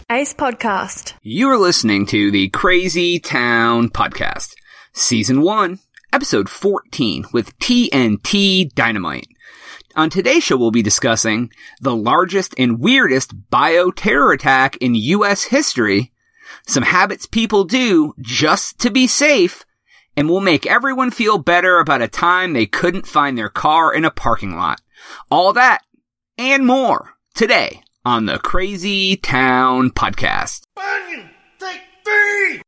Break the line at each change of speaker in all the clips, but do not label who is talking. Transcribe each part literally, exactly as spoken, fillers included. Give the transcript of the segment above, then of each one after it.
Ace Podcast.
You are listening to the Crazy Town Podcast, Season one, Episode fourteen, with T N T Dynamite. On today's show, we'll be discussing the largest and weirdest bioterror attack in U S history, some habits people do just to be safe, and we'll make everyone feel better about a time they couldn't find their car in a parking lot. All that and more today on the Crazy Town Podcast.
Bunyan, take three!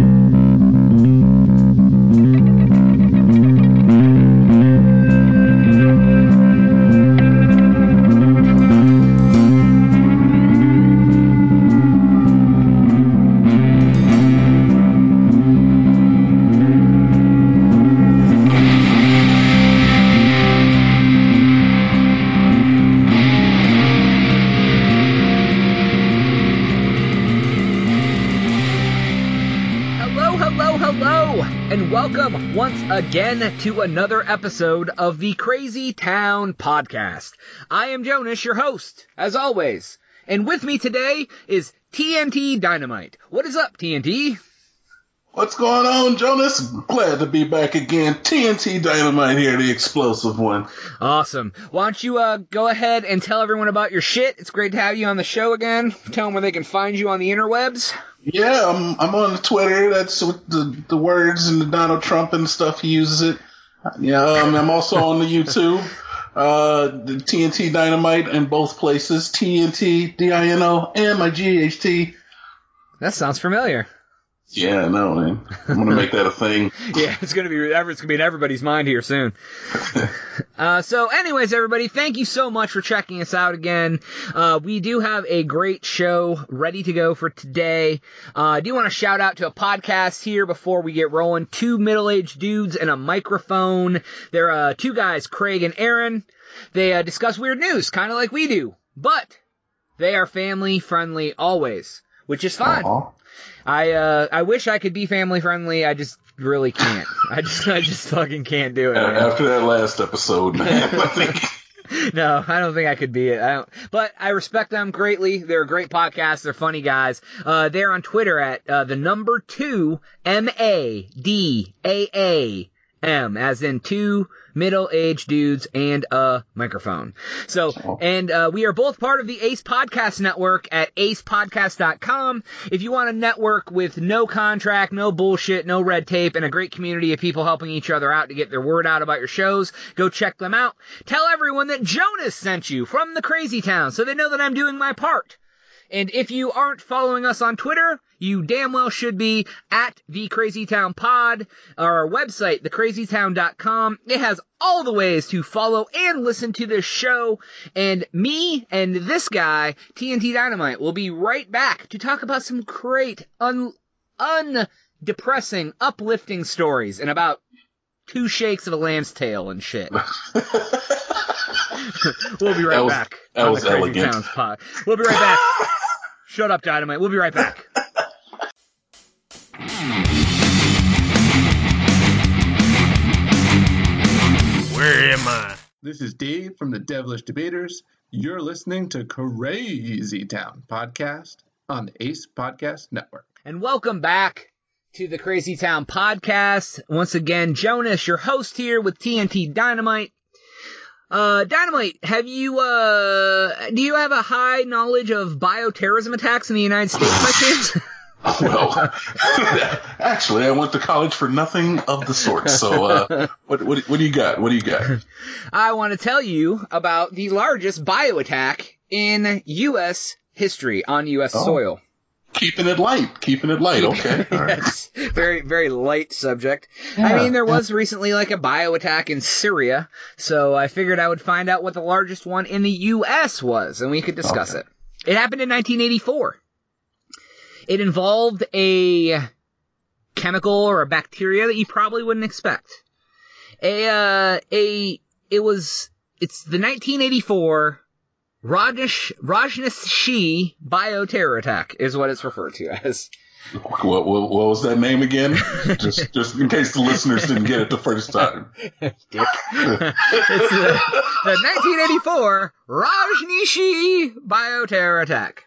Welcome once again to another episode of the Crazy Town Podcast. I am Jonas, your host, as always. And with me today is T N T Dynamite. What is up, T N T?
What's going on, Jonas? Glad to be back again. T N T Dynamite here, the explosive one.
Awesome. Why don't you uh, go ahead and tell everyone about your shit? It's great to have you on the show again. Tell them where they can find you on the interwebs.
Yeah, I'm I'm on Twitter. That's with the, the words and the Donald Trump and stuff. He uses it. Yeah, um, I'm also on the YouTube. Uh, the T N T Dynamite in both places. T N T D I N O M I G H T.
That sounds familiar.
Yeah, I know, man. I'm gonna make that a thing.
Yeah, it's gonna be it's gonna be in everybody's mind here soon. uh, so, anyways, everybody, thank you so much for checking us out again. Uh, we do have a great show ready to go for today. Uh, I do want to shout out to a podcast here before we get rolling. Two middle-aged dudes and a microphone. They're uh, two guys, Craig and Aaron. They uh, discuss weird news, kind of like we do, but they are family friendly always, which is fine. Aww. I uh I wish I could be family friendly. I just really can't. I just I just fucking can't do it. Man.
After that last episode, man. I think.
No, I don't think I could be it. I don't, but I respect them greatly. They're a great podcast. They're funny guys. Uh, they're on Twitter at uh, the number two M A D A A M, as in two middle-aged dudes and a microphone. So, and uh, we are both part of the Ace Podcast Network at ace podcast dot com. If you want to network with no contract, no bullshit, no red tape, and a great community of people helping each other out to get their word out about your shows, go check them out. Tell everyone that Jonas sent you from the Crazy Town so they know that I'm doing my part. And if you aren't following us on Twitter, you damn well should be at the Crazy Town Pod, our website, the crazy town dot com. It has all the ways to follow and listen to this show. And me and this guy, T N T Dynamite, will be right back to talk about some great, un, undepressing, uplifting stories in about two shakes of a lamb's tail and shit. We'll be right
that was,
back.
That was
the Crazy
elegant.
Towns Pod. We'll be right back. Shut up, Dynamite. We'll be right back.
Where am I?
This is Dave from the Devilish Debaters. You're listening to Crazy Town Podcast on the Ace Podcast Network.
And welcome back to the Crazy Town Podcast. Once again, Jonas, your host here with T N T Dynamite. Uh, Dynamite, have you, uh, do you have a high knowledge of bioterrorism attacks in the United States by chance?
Well, actually, I went to college for nothing of the sort. So, uh, what, what, what do you got? What do you got?
I want to tell you about the largest bio attack in U S history on U S oh. soil.
Keeping it light. Keeping it light. Okay. All right.
Yes. Very, very light subject. Yeah. I mean, there was recently like a bio attack in Syria, so I figured I would find out what the largest one in the U S was, and we could discuss okay. it. It happened in nineteen eighty-four. It involved a chemical or a bacteria that you probably wouldn't expect. A, uh, a, it was, it's the nineteen eighty-four Rajneesh, Rajneesh bioterror attack is what it's referred to as.
What, what, what was that name again? just, just in case the listeners didn't get it the first time.
It's the, the nineteen eighty-four Rajneesh bioterror attack.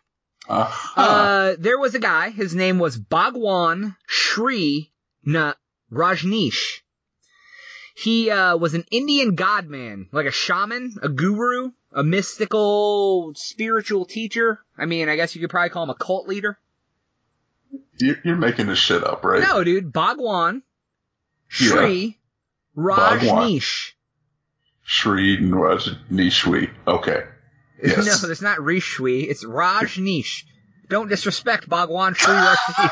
Uh-huh.
Uh, there was a guy, his name was Bhagwan Sri Na Rajneesh. He, uh, was an Indian godman, like a shaman, a guru, a mystical, spiritual teacher. I mean, I guess you could probably call him a cult leader.
You're, you're making this shit up, right?
No, dude, Bhagwan Sri
Yeah.
Rajneesh.
Shri Rajneeshwi. Okay. Yes.
No, there's not Rishwi, it's Rajneesh. Don't disrespect Bhagwan Sri Rajneesh.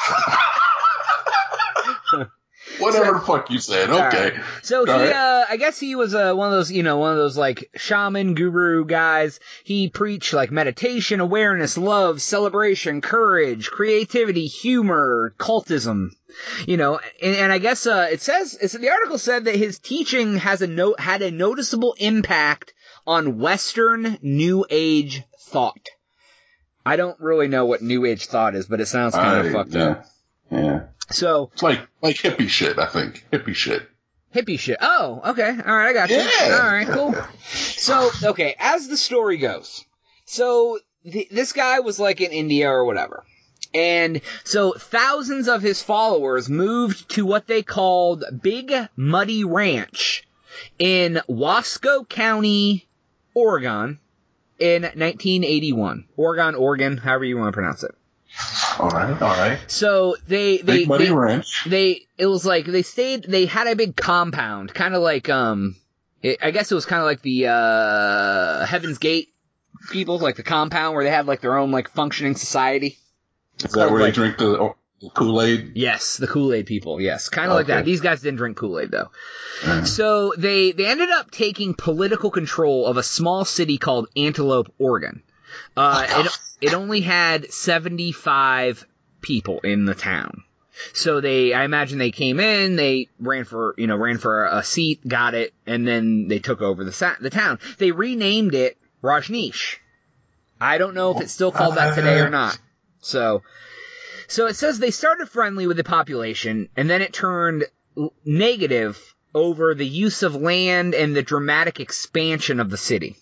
Whatever
So-
the fuck you said. Okay.
Alright. So he,
Alright.
uh, I guess he was uh, one of those, you know, one of those like shaman guru guys. He preached like meditation, awareness, love, celebration, courage, creativity, humor, cultism. You know, and, and I guess uh, it says it's, the article said that his teaching has a no, had a noticeable impact on Western New Age thought. I don't really know what New Age thought is, but it sounds kind of
I-
fucked
yeah.
up.
Yeah.
So
It's like like hippie shit, I think. Hippie shit.
hippie shit. Oh, okay. All right, I got you.
Yeah.
All right, cool. So, okay, as the story goes, so th- this guy was like in India or whatever. And so thousands of his followers moved to what they called Big Muddy Ranch in Wasco County, Oregon in nineteen eighty-one. Oregon, Oregon, however you want to pronounce it.
All right, all right.
So they, they,
Big Muddy
they,
Ranch.
they, it was like, they stayed, they had a big compound, kind of like, um, it, I guess it was kind of like the, uh, Heaven's Gate people, like the compound where they had like their own like functioning society.
Is that where
like-
they drink the oh, Kool-Aid?
Yes, the Kool-Aid people, yes. Kind of like
Okay.
that. These guys didn't drink Kool-Aid though.
Mm.
So they, they ended up taking political control of a small city called Antelope, Oregon. Uh, it, it only had seventy-five people in the town. So they, I imagine they came in, they ran for, you know, ran for a seat, got it, and then they took over the sa- the town. They renamed it Rajneesh. I don't know if it's still called that today or not. So, so it says they started friendly with the population, and then it turned l- negative over the use of land and the dramatic expansion of the city.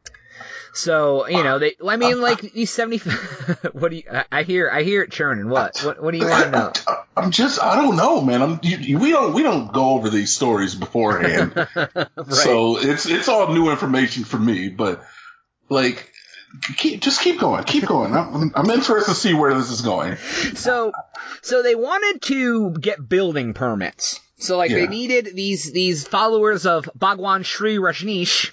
So, you know, they, I mean, like, these seventy, what do you, I- I hear, I hear it churning. What? What, what do you want to know?
I'm just, I don't know, man. I'm, you, you- we don't, we don't go over these stories beforehand, so it's, it's all new information for me. But like, keep, just keep going, keep going. I'm, I'm interested to see where this is going.
So, so they wanted to get building permits. So, like, they
Yeah.
needed these, these followers of Bhagwan Sri Rajneesh.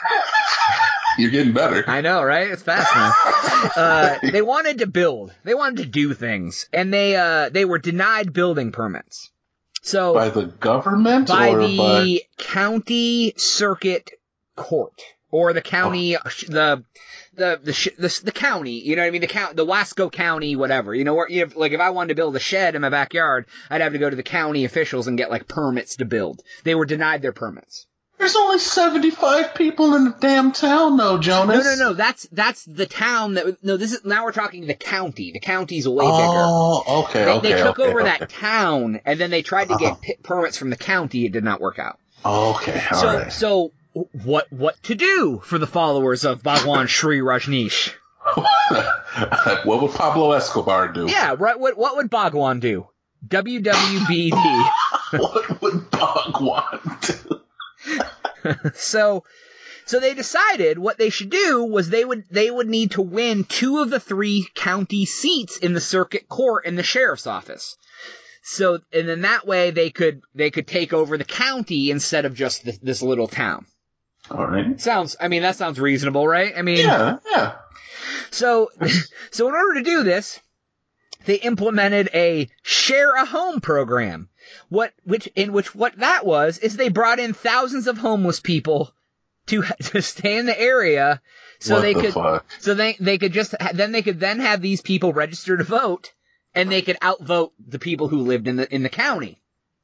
You're getting better.
I know, right? It's fast now. Uh, they wanted to build. They wanted to do things. And they, uh, they were denied building permits. So,
By the government
by
or
the
by?
county circuit court. Or the county, the, the, the, sh- the, the county, you know what I mean? The count, the Wasco County, whatever. You know, where, you have, like, if I wanted to build a shed in my backyard, I'd have to go to the county officials and get, like, permits to build. They were denied their permits.
There's only seventy-five people in the damn town, though, Jonas.
No, no, no. That's that's the town that. No, this is now we're talking the county. The county's way bigger.
Oh, okay,
They,
okay.
they took
okay,
over
okay.
that town, and then they tried to
Uh-huh.
get p- permits from the county. It did not work out.
Okay, all
so,
right.
so what what to do for the followers of Bhagwan Sri Rajneesh?
What would Pablo Escobar do?
Yeah, right. What what would Bhagwan do? W W B D.
What would Bhagwan do?
so, so they decided what they should do was they would they would need to win two of the three county seats in the circuit court and the sheriff's office. So, and then that way they could they could take over the county instead of just this, this little town.
All right.
Sounds, I mean, that sounds reasonable, right? I mean,
Yeah, yeah.
so, so in order to do this, they implemented a share a home program. What, which, in which what that was, is they brought in thousands of homeless people to, to stay in the area so
What
they
the
could,
fuck?
so they, they could just, then they could then have these people register to vote and they could outvote the people who lived in the, in the county.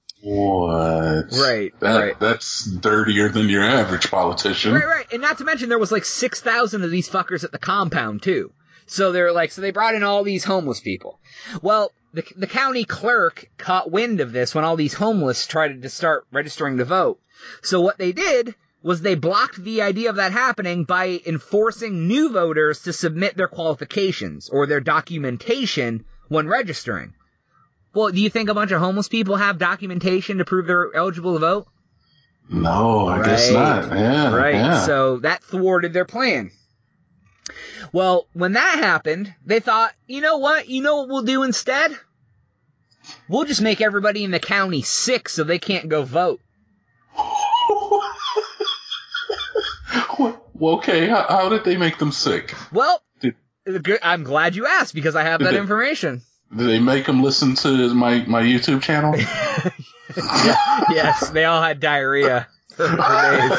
What?
Right,
That,
right.
That's dirtier than your average politician.
Right, right. And not to mention there was like six thousand of these fuckers at the compound too. So they're like, so they brought in all these homeless people. Well, the the county clerk caught wind of this when all these homeless tried to start registering to vote. So what they did was they blocked the idea of that happening by enforcing new voters to submit their qualifications or their documentation when registering. Well, do you think a bunch of homeless people have documentation to prove they're eligible to vote?
No, I
right.
guess not. Yeah,
right.
Yeah.
So that thwarted their plan. Well, when that happened, they thought, you know what? You know what we'll do instead? We'll just make everybody in the county sick so they can't go vote.
Well, okay, how, how did they make them sick?
Well,
Did,
I'm glad you asked because I have that
they,
information.
Did they make them listen to my, my YouTube channel?
Yes, they all had diarrhea for days.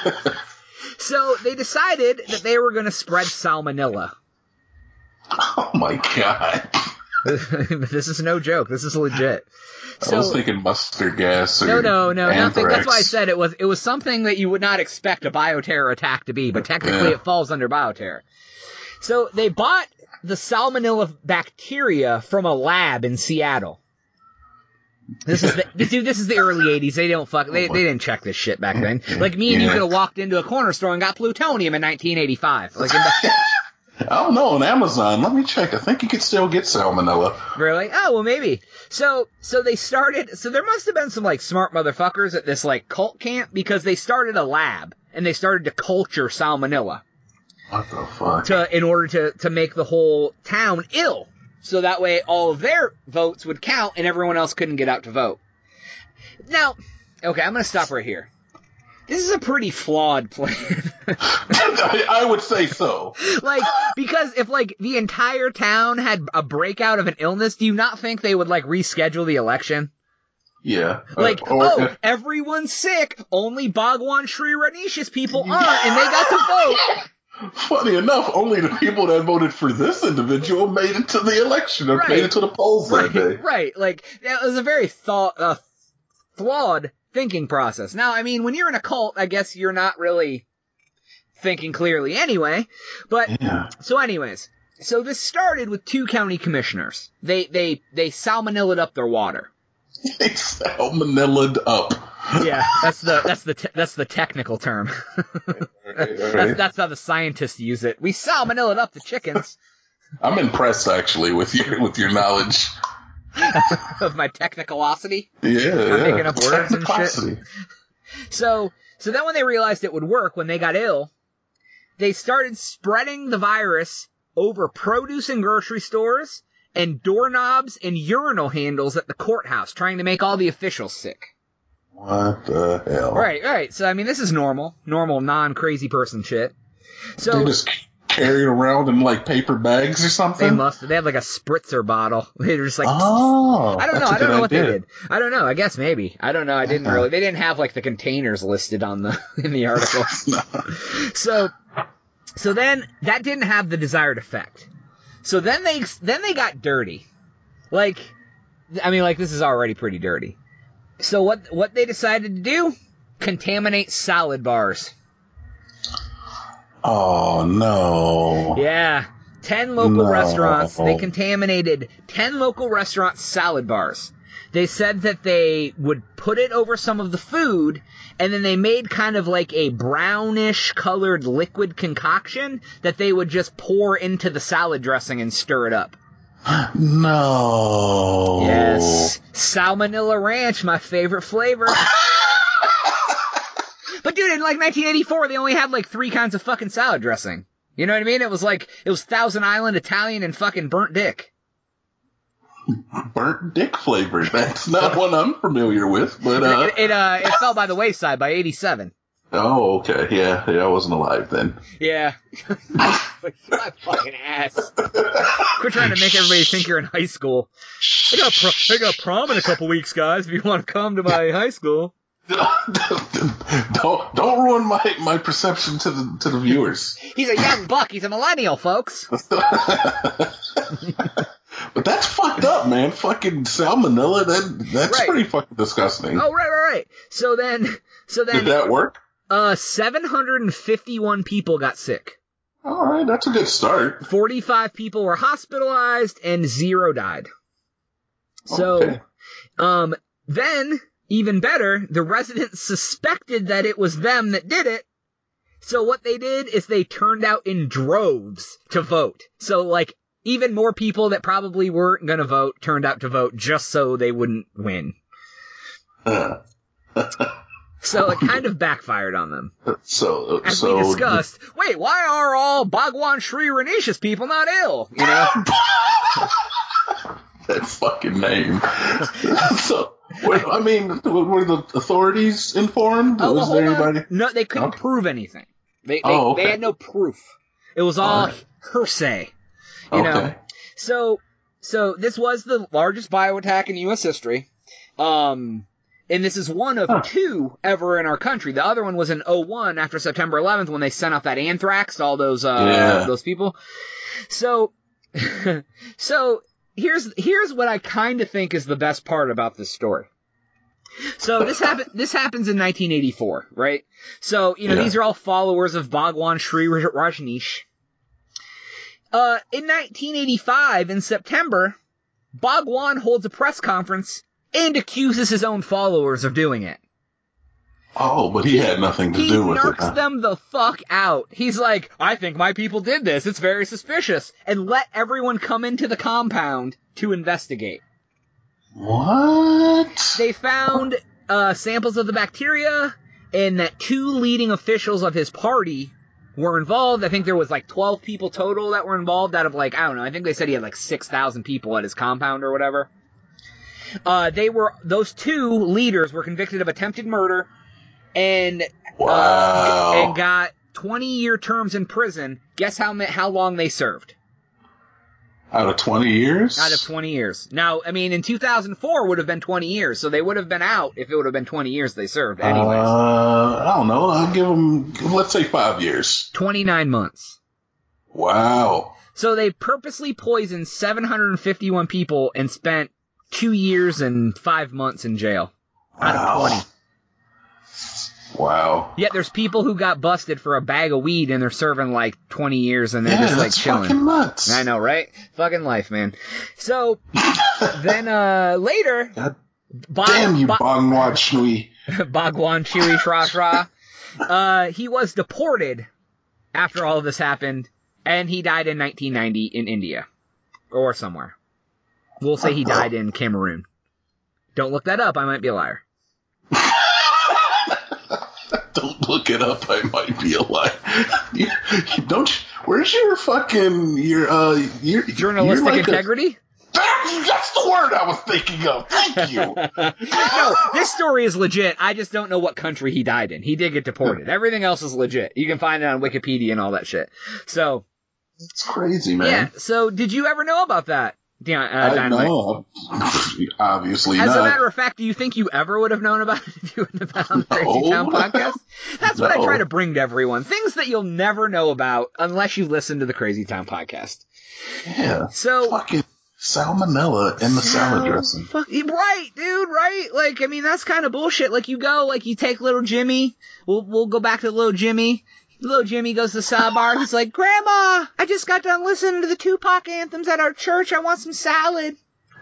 So they decided that they were going to spread salmonella.
Oh my god.
This is no joke. This is legit. So,
I was thinking mustard gas or
no, no, no,
anthrax.
nothing. That's why I said it was. It was something that you would not expect a bioterror attack to be, but technically
Yeah.
it falls under bioterror. So they bought the salmonella bacteria from a lab in Seattle. This is the, dude. This is the early eighties. They don't fuck. They they didn't check this shit back then. Like me and you
Yeah.
could have walked into a corner store and got plutonium in nineteen eighty-five. Like in the,
I don't know, on Amazon. Let me check. I think you could still get salmonella.
really? Oh well, maybe. So so they started. So there must have been some like smart motherfuckers at this like cult camp because they started a lab and they started to culture salmonella
What the fuck?
to in order to to make the whole town ill. So that way all of their votes would count and everyone else couldn't get out to vote. Now, okay, I'm going to stop right here. This is a pretty flawed plan.
I, I would say so.
Like, because if, like, the entire town had a breakout of an illness, do you not think they would, like, reschedule the election?
Yeah.
Like,
Uh, or,
oh,
uh,
everyone's sick, only Bhagwan Sri Ranish's people aren't, and they got to vote.
funny enough, only the people that voted for this individual made it to the election or
Right.
made it to the polls that day.
Right, right. Like, that was a very thought, uh, flawed thinking process. Now, I mean, when you're in a cult, I guess you're not really thinking clearly anyway. But,
Yeah.
so anyways, so this started with two county commissioners. They, they, they salmonellaed up their water.
They salmonella'd up.
Yeah, that's the, that's the, te- that's the technical term. That's, that's how the scientists use it. We salmonellaed up the chickens.
I'm impressed actually with your with your knowledge.
Of my technicalosity.
Yeah,
I'm
yeah.
making up words and shit.
Technicosity.
So, so then when they realized it would work when they got ill, they started spreading the virus over produce in grocery stores and doorknobs and urinal handles at the courthouse, trying to make all the officials sick.
What the hell?
Right, right. So, I mean, this is normal. Normal, non-crazy person shit. So,
They just carry it around in like paper bags or something?
they must, they have like a spritzer bottle. They're just like,
Oh,
I don't know.
that's a
I don't
good
know what they
idea.
did. I don't know. I guess maybe. I don't know. I didn't really. They didn't have like the containers listed on the in the article. So, so then that didn't have the desired effect. So then they then they got dirty. Like, I mean, like this is already pretty dirty. So what what they decided to do? Contaminate salad bars.
Oh no.
Yeah. Ten local
No.
restaurants, they contaminated ten local restaurants' salad bars. They said that they would put it over some of the food, and then they made kind of like a brownish colored liquid concoction that they would just pour into the salad dressing and stir it up.
No.
Yes. Salmonella Ranch, my favorite flavor. But dude, in like nineteen eighty-four, they only had like three kinds of fucking salad dressing. You know what I mean? It was like, it was Thousand Island, Italian, and fucking burnt dick.
Burnt dick flavor. That's not one I'm familiar with, but uh.
It, it, uh, it fell by the wayside by eighty-seven.
Oh, okay. Yeah, yeah, I wasn't alive then.
Yeah. Like, my fucking ass. Quit trying to make everybody think you're in high school. I got, pro- I got prom in a couple weeks, guys, if you want to come to my high school.
don't don't ruin my, my perception to the to the viewers.
He's a young buck. He's a millennial, folks.
But that's fucked up, man. Fucking salmonella. That that's
Right.
pretty fucking disgusting.
Oh, right, right, right. So then, so
Did
then,
that work?
uh, seven hundred fifty-one people got sick.
All right, that's a good start.
forty-five people were hospitalized and zero died. So,
Okay.
um, then even better, the residents suspected that it was them that did it. So what they did is they turned out in droves to vote. So, like, even more people that probably weren't going to vote turned out to vote just so they wouldn't win. So it kind of backfired on them.
So,
As
so
we discussed, wait, why are all Bhagwan Sri Ranish's people not ill? You know?
That fucking name. So, what, I mean, were the authorities informed?
Oh, well,
Was
hold
there
on.
anybody?
No, they couldn't
Okay.
prove anything. They they,
Oh, okay.
they had no proof. It was all
All right.
hearsay. You
Okay.
know? So, so this was the largest bio attack in U S history. Um, and this is one of
Huh.
two ever in our country. The other one was in oh one after September eleventh when they sent out that anthrax to all those, uh,
Yeah.
those people. So, so here's, here's what I kind of think is the best part about this story. So this happened, this happens in nineteen eighty-four, right? So, you know,
Yeah.
these are all followers of Bhagwan Sri Rajneesh. Uh, in nineteen eighty-five, in September, Bhagwan holds a press conference and accuses his own followers of doing it.
Oh, but he had nothing to
He
do with it.
narcs
Huh?
them the fuck out. He's like, I think my people did this. It's very suspicious. And let everyone come into the compound to investigate.
What?
They found uh, samples of the bacteria, and that two leading officials of his party were involved. I think there was like twelve people total that were involved out of like, I don't know, I think they said he had like six thousand people at his compound or whatever. Uh, they were, those two leaders were convicted of attempted murder and,
Wow.
uh, and got twenty year terms in prison. Guess how ma- how long they served?
Out of twenty years?
Out of twenty years. Now, I mean, in two thousand four would have been twenty years, so they would have been out if it would have been twenty years they served anyways.
Uh, I don't know. I'll give them, let's say five years.
twenty-nine months.
Wow.
So they purposely poisoned seven hundred fifty-one people and spent two years and five months in jail. Out
Wow.
of twenty.
Wow.
Yet there's people who got busted for a bag of weed and they're serving like twenty years and they're
Yeah,
just like
that's
chilling.
fucking nuts.
I know, right? Fucking life, man. So, then, uh, later,
God
Ba-
damn you,
Ba-
Bhagwan Sri.
Bhagwan Chewy Shra Shra, uh, he was deported after all of this happened, and he died in nineteen ninety in India. Or somewhere. We'll say he died in Cameroon. Don't look that up, I might be a liar.
Don't look it up. I might be a liar. You, you don't. you- Where's your fucking your uh your
Journalistic
you're like a-
integrity?
That- that's the word I was thinking of. Thank you.
No, this story is legit. I just don't know what country he died in. He did get deported. Everything else is legit. You can find it on Wikipedia and all that shit. So,
It's crazy, man.
yeah. So, did you ever know about that? Di- uh,
I
Dynamite?
know. Obviously
As
not.
a matter of fact, do you think you ever would have known about it if you wouldn't have been on the Crazy
No.
Town podcast? That's what I
No.
try to bring to everyone. Things that you'll never know about unless you listen to the Crazy Town podcast.
yeah.
So,
Fucking salmonella in the salad dressing.
Fuck, right, dude, right? Like, I mean, that's kind of bullshit. Like, you go, like, you take little Jimmy. We'll we'll go back to little Jimmy. Little Jimmy goes to the salad bar. He's like, Grandma, I just got done listening to the Tupac anthems at our church. I want some salad.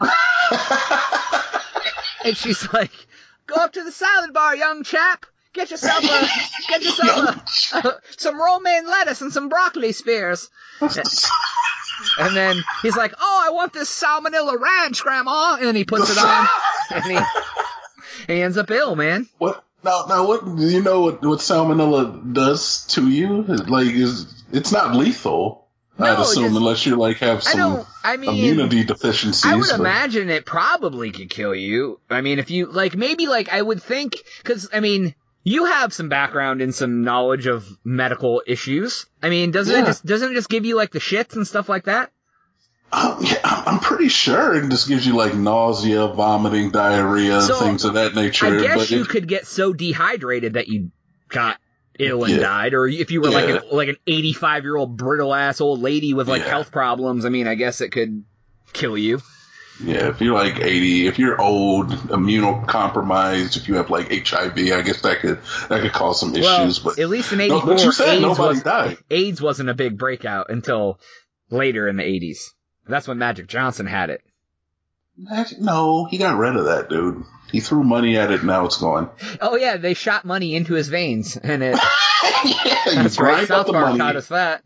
And she's like, go up to the salad bar, young chap. Get yourself a, get yourself a, a, some romaine lettuce and some broccoli spears. And then he's like, oh, I want this salmonella ranch, Grandma. And then he puts it on. And he, and he ends up ill, man.
What? Now, now, what do you know what, what salmonella does to you? Like, is it's not lethal,
No,
I'd
it
assume,
just-
unless you like have
I
some
don't, I mean,
immunity deficiencies.
I would
but-
imagine it probably could kill you. I mean, if you, like, maybe, like, I would think, because, I mean, you have some background in some knowledge of medical issues. I mean, doesn't
Yeah.
it just, doesn't it just give you, like, the shits and stuff like that?
Um, yeah, I'm I'm pretty sure it just gives you like nausea, vomiting, diarrhea,
So,
things of that nature.
I guess
but
you
it-
could get so dehydrated that you got ill and
Yeah.
died, or if you were like
Yeah.
an, like an eighty-five year old brittle ass old lady with like
Yeah.
health problems, I mean, I guess it could kill you.
Yeah, if you're like eighty, if you're old, immunocompromised, if you have like H I V, I guess that could that could cause some
Well,
issues. But
at least in
No,
eighty-four,
but you said
AIDS,
nobody
was,
died.
AIDS wasn't a big breakout until later in the eighties. That's when Magic Johnson had it.
No, he got rid of that, dude. He threw money at it, now it's gone.
Oh yeah, they shot money into his veins, and it.
Yeah,
That's
you
right.
grind
South
up the
Park
money.
taught us that.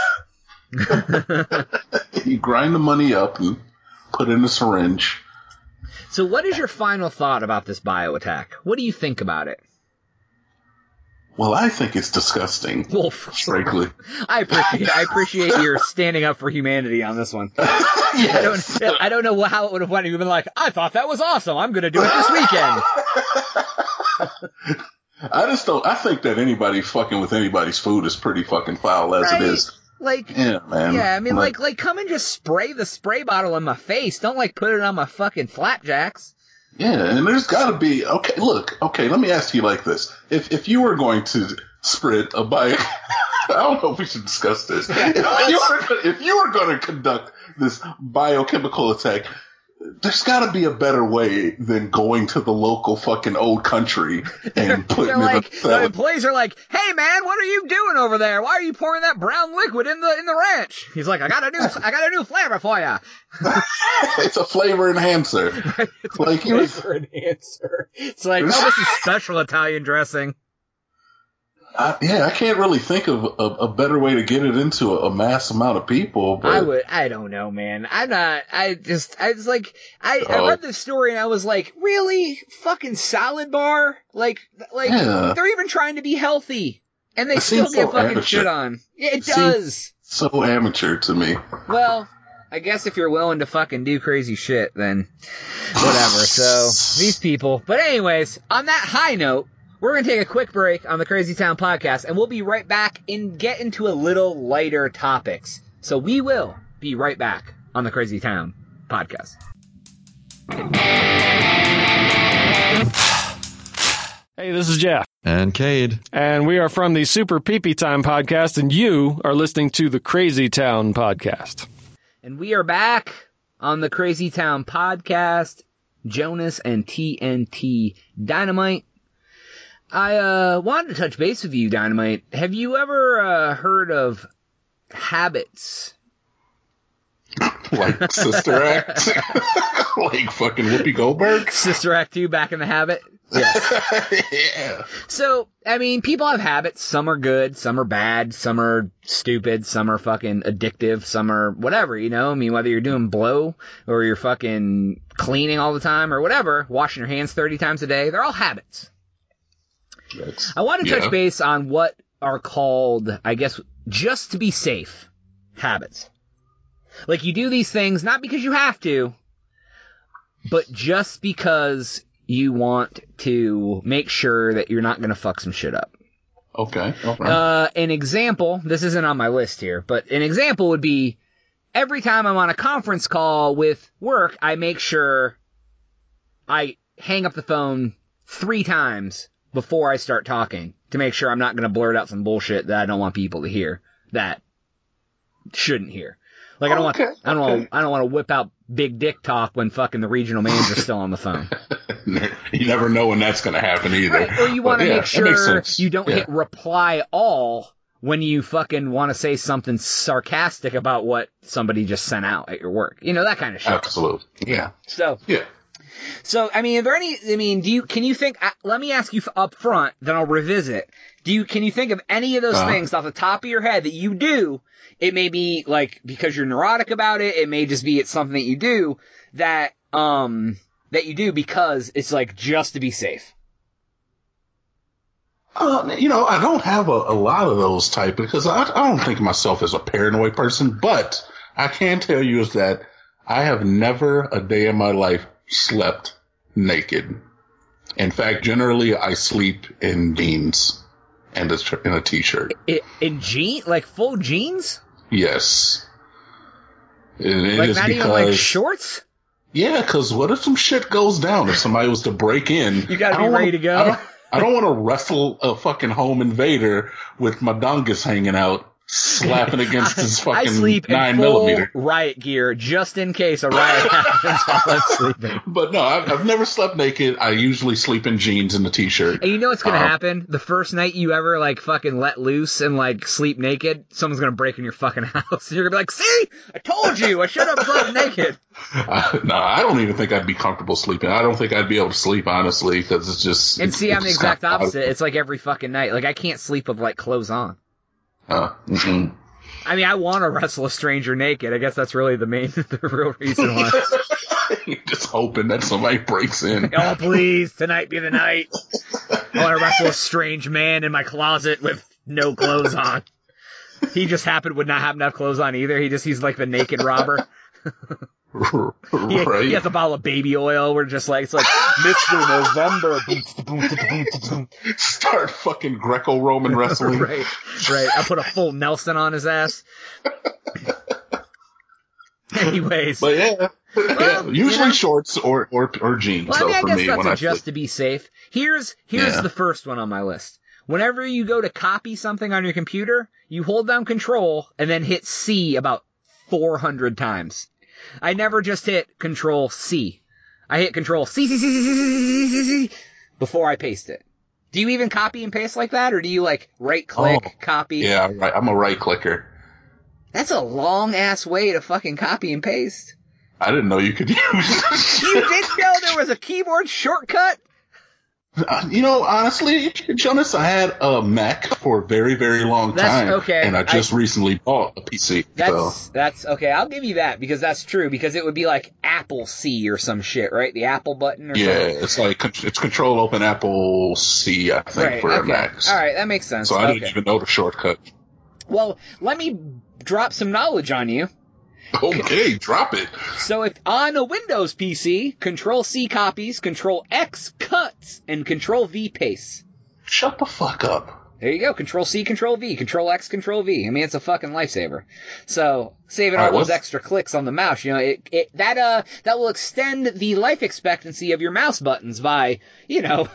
You grind the money up and put it in a syringe.
So, what is your final thought about this bio attack? What do you think about it?
Well, I think it's disgusting.
Well,
frankly,
I appreciate I appreciate your standing up for humanity on this one.
Yes.
I don't I don't know how it would have went. You've been like, I thought that was awesome. I'm going to do it this weekend.
I just don't. I think that anybody fucking with anybody's food is pretty fucking foul as
Right?
it is.
Like,
Yeah, man.
yeah, I mean, like, like, come and just spray the spray bottle in my face. Don't like put it on my fucking flapjacks.
Yeah, and there's got to be okay. Look, okay, let me ask you like this: if if you were going to spread a bio, I don't know if we should discuss this. If you were, if you were going to conduct this biochemical attack, there's got to be a better way than going to the local fucking old country and putting
They're
it
like,
up
the
salad.
employees are like, hey man, what are you doing over there? Why are you pouring that brown liquid in the in the ranch? He's like, I got a new I got a new flavor for you.
It's a flavor enhancer.
It's
Like,
a
you was-
flavor enhancer. It's like, oh, this is special Italian dressing.
I, yeah, I can't really think of a, a better way to get it into a, a mass amount of people. But
I would, I don't know, man. I'm not, I just, I was like, I, I
Oh.
read this story and I was like, really? Fucking salad bar? Like, like,
Yeah.
they're even trying to be healthy. And they
It
still
seems
get
so
fucking
amateur.
shit on. Yeah, it
It seems-
does.
so amateur to me.
Well, I guess if you're willing to fucking do crazy shit, then whatever. So, these people. But anyways, on that high note, we're going to take a quick break on the Crazy Town podcast, and we'll be right back and get into a little lighter topics. So we will be right back on the Crazy Town podcast.
Hey, this is Jeff,
And Cade.
and we are from the Super Pee-Pee Time podcast, and you are listening to the Crazy Town podcast.
And we are back on the Crazy Town podcast, Jonas and T N T Dynamite. I uh, wanted to touch base with you, Dynamite. Have you ever uh, heard of habits?
Like Sister Act. Like fucking Whoopi Goldberg.
Sister Act two, Back in the Habit? Yes.
Yeah.
So, I mean, people have habits. Some are good, some are bad, some are stupid, some are fucking addictive, some are whatever, you know? I mean, whether you're doing blow or you're fucking cleaning all the time or whatever, washing your hands thirty times a day, they're all habits.
That's-
I want to touch
yeah.
base on what are called, I guess, just to be safe, habits. Like, you do these things not because you have to, but just because you want to make sure that you're not going to fuck some shit up.
Okay. Okay.
Uh, an example, this isn't on my list here, but an example would be every time I'm on a conference call with work, I make sure I hang up the phone three times before I start talking to make sure I'm not going to blurt out some bullshit that I don't want people to hear that shouldn't hear. Like I don't
Okay,
want, I don't
okay.
want, I don't want to whip out big dick talk when fucking the regional manager's still on the phone.
You never know when that's going to happen either.
Right, or you want to
But, yeah,
make
that makes
sure
sense.
you don't
Yeah.
hit reply all when you fucking want to say something sarcastic about what somebody just sent out at your work. You know, that kind of shit.
Absolutely. Yeah.
So,
Yeah.
so I mean, are there any? I mean, do you? Can you think? Uh, let me ask you f- up front, then I'll revisit. Do you? Can you think of any of those
Uh-huh.
things off the top of your head that you do? It may be like because you're neurotic about it. It may just be it's something that you do that um that you do because it's like just to be safe.
Uh, you know, I don't have a, a lot of those type because I, I don't think of myself as a paranoid person, but I can tell you is that I have never a day in my life slept naked. In fact, generally I sleep in jeans and a, tr- in a t-shirt.
It, in jean, like full jeans,
Yes. It, it
like
is
not
because,
even like shorts.
yeah, because what if some shit goes down? If somebody was to break in,
You gotta
I
be
don't
ready
wanna-
to go.
I don't, I don't want to wrestle a fucking home invader with my dongus hanging out slapping against his fucking
I sleep
nine
in full
millimeter.
riot gear just in case a riot happens while I'm sleeping.
But no, I've, I've never slept naked. I usually sleep in jeans and a t-shirt.
And you know what's gonna
Um,
happen? The first night you ever like fucking let loose and like sleep naked, someone's gonna break in your fucking house. You're gonna be like, "See, I told you, I should have slept naked."
Uh, no, I don't even think I'd be comfortable sleeping. I don't think I'd be able to sleep, honestly, because it's just...
And
it's,
see, I'm the
it's
exact
kinda-
opposite. It's like every fucking night. Like I can't sleep with like clothes on.
Uh, mm-mm.
I mean, I want to wrestle a stranger naked. I guess that's really the main, the real reason why.
You're just hoping that somebody breaks in.
Oh, please, tonight be the night. I want to wrestle a strange man in my closet with no clothes on. He just happened would not have enough clothes on either. He just, he's like the naked robber. He,
Right?
he has a bottle of baby oil. We're just like, it's like, Mister November.
Start fucking Greco-Roman wrestling.
Right, right. I put a full Nelson on his ass. Anyways.
But yeah,
Well,
yeah,
you
usually
know-
shorts or, or, or jeans.
Well, I
so
mean, I
for
guess
me,
that's
when
a
I
just
sleep.
to be safe. Here's here's
Yeah.
the first one on my list. Whenever you go to copy something on your computer, you hold down Control and then hit C about four hundred times. I never just hit Control C. I hit Control C, C, C, C, C, C, C, C, before I paste it. Do you even copy and paste like that, or do you like right click,
Oh,
copy?
Yeah, right. I'm a right clicker.
That's a long ass way to fucking copy and paste.
I didn't know you could use
You didn't know there was a keyboard shortcut?
Uh, You know, honestly, Jonas, I had a Mac for a very, very long
That's-
time.
okay,
And I just
I-
recently bought a P C.
That's
so.
that's okay. I'll give you that because that's true. Because it would be like Apple C or some shit, right? The Apple button or
Yeah,
something.
it's like, con- it's Control Open Apple C, I think,
Right.
for a
Okay.
Mac.
All right, that makes sense.
So I
okay.
didn't even know the shortcut.
Well, let me drop some knowledge on you.
Okay, drop it.
So if on a Windows P C, Control C copies, Control X cuts, and Control V pastes.
Shut the fuck up.
There you go. Control C, Control V, Control X, Control V. I mean, it's a fucking lifesaver. So saving all
All right,
those
what's-
extra clicks on the mouse, you know, it, it that uh that will extend the life expectancy of your mouse buttons by, you know,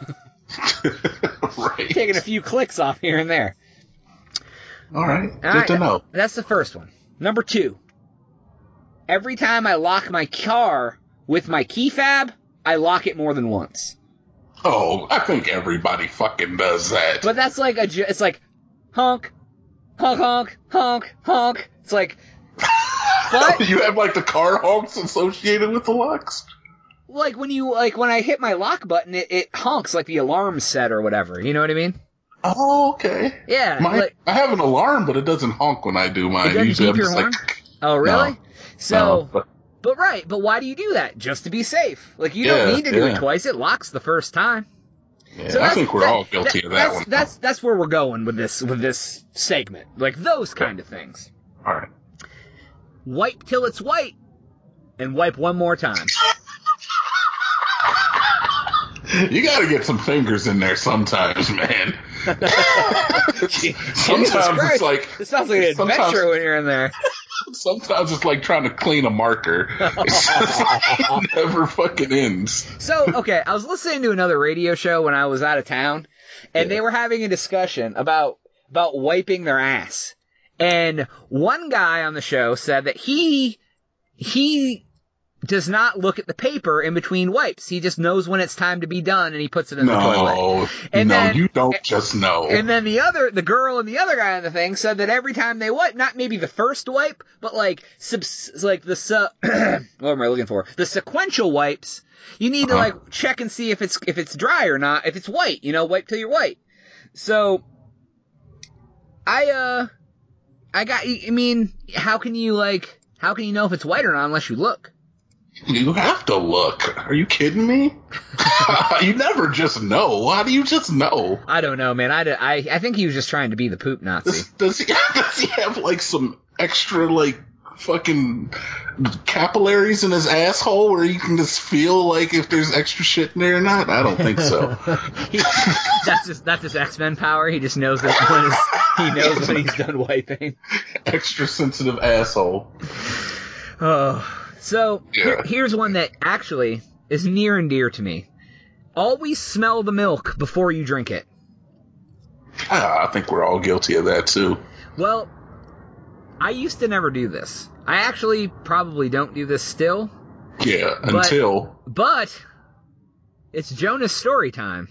Right.
taking a few clicks off here and there.
All right,
All
good
right,
to know.
That's the first one. Number two. Every time I lock my car with my key fob, I lock it more than once.
Oh, I think everybody fucking does that.
But that's like a, ju- it's like, honk, honk, honk, honk, honk. It's like, what?
You have like the car honks associated with the locks?
Like when you, like when I hit my lock button, it, it honks like the alarm set or whatever. You know what I mean?
Oh, okay.
Yeah.
My,
like,
I have an alarm, but it doesn't honk when I do mine.
It doesn't
Usually
beep
I'm
your
just
horn?
like,
oh, really?
No.
So,
no, but
but right, but why do you do that? Just to be safe. Like you
Yeah,
don't need to do
yeah.
it twice. It locks the first time.
yeah,
So
I
that's-
think we're
that-
all guilty
that-
of that
that's,
one.
That's that's where we're going with this with this segment. Like those kind of things.
All right.
Wipe till it's white, and wipe one more time.
You got to get some fingers in there sometimes, man.
Jesus
sometimes
Christ.
it's like
It sounds like an
sometimes-
adventure when you're in there.
sometimes it's like trying to clean a marker. It's just like, it never fucking ends.
So, okay, I was listening to another radio show when I was out of town, and they were having a discussion about about wiping their ass. And one guy on the show said that he he does not look at the paper in between wipes. He just knows when it's time to be done, and he puts it in the toilet.
No,
And
no,
then-
you don't just know.
And then the other, the girl and the other guy on the thing said that every time they wipe, not maybe the first wipe, but like, subs, like the su- what am I looking for? The sequential wipes, you need to
Uh-huh.
like check and see if it's, if it's dry or not. If it's white, you know, wipe till you're white. So, I, uh, I got, I mean, how can you like, how can you know if it's white or not unless you look?
You have to look. Are you kidding me? You never just know. How do you just know?
I don't know, man. I, I, I think he was just trying to be the poop Nazi.
Does, does he does he have like some extra like fucking capillaries in his asshole where he can just feel like if there's extra shit in there or not? I don't think so.
He, that's his that's his X-Men power. He just knows that when his, he knows when he's done wiping.
Extra sensitive asshole.
Oh, so
Yeah.
here, here's one that actually is near and dear to me. Always smell the milk before you drink it.
Ah, I think we're all guilty of that too.
Well, I used to never do this. I actually probably don't do this still.
Yeah,
but,
until.
But it's Jonah's story time.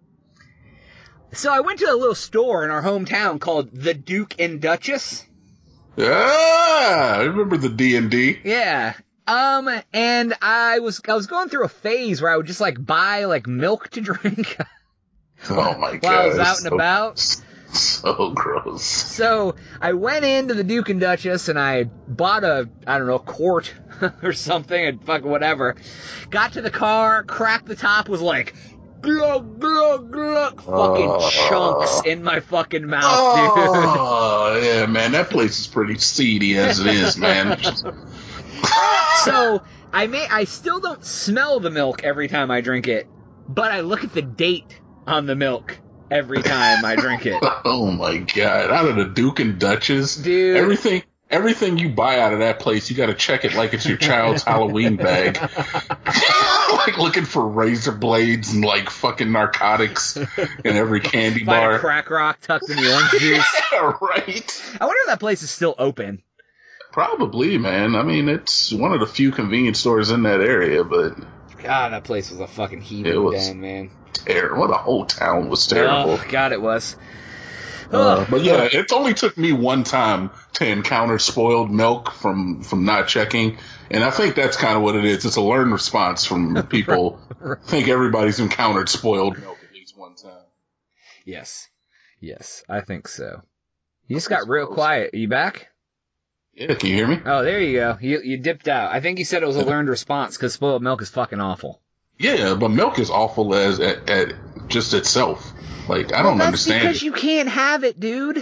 So I went to a little store in our hometown called the Duke and Duchess.
Ah, I remember the D and D.
Yeah. Um, and I was I was going through a phase where I would just like buy like milk to drink.
Oh my god.
While I was out and
so,
about.
So gross.
So I went into the Duke and Duchess and I bought a, I don't know, quart or something and fucking whatever. Got to the car, cracked the top, was like, glug, glug, glug, fucking
uh,
chunks in my fucking mouth, dude.
Oh, yeah, man, that place is pretty seedy as it is, man.
So I may, I still don't smell the milk every time I drink it, but I look at the date on the milk every time I drink it.
Oh my god! Out of the Duke and Duchess,
dude.
Everything, everything you buy out of that place, you got to check it like it's your child's Halloween bag. Like looking for razor blades and like fucking narcotics in every candy
Find
bar.
A crack rock tucked in the orange juice.
Yeah, right.
I wonder if that place is still open.
Probably, man. I mean, it's one of the few convenience stores in that area, but
God, that place was a fucking heathen
it was
den, man.
Terrible. Well, the whole town was terrible.
Oh, God, it was.
Uh, but yeah, it only took me one time to encounter spoiled milk from, from not checking, and I think that's kind of what it is. It's a learned response from people. I think everybody's encountered spoiled milk at least one time.
Yes. Yes, I think so. You just got real quiet. Are you back?
Yeah, can you hear me?
Oh, there you go. You you dipped out. I think you said it was a learned response because spoiled milk is fucking awful.
Yeah, but milk is awful as at, at just itself. Like, I
well,
don't
that's
understand
because
it.
you can't have it, dude.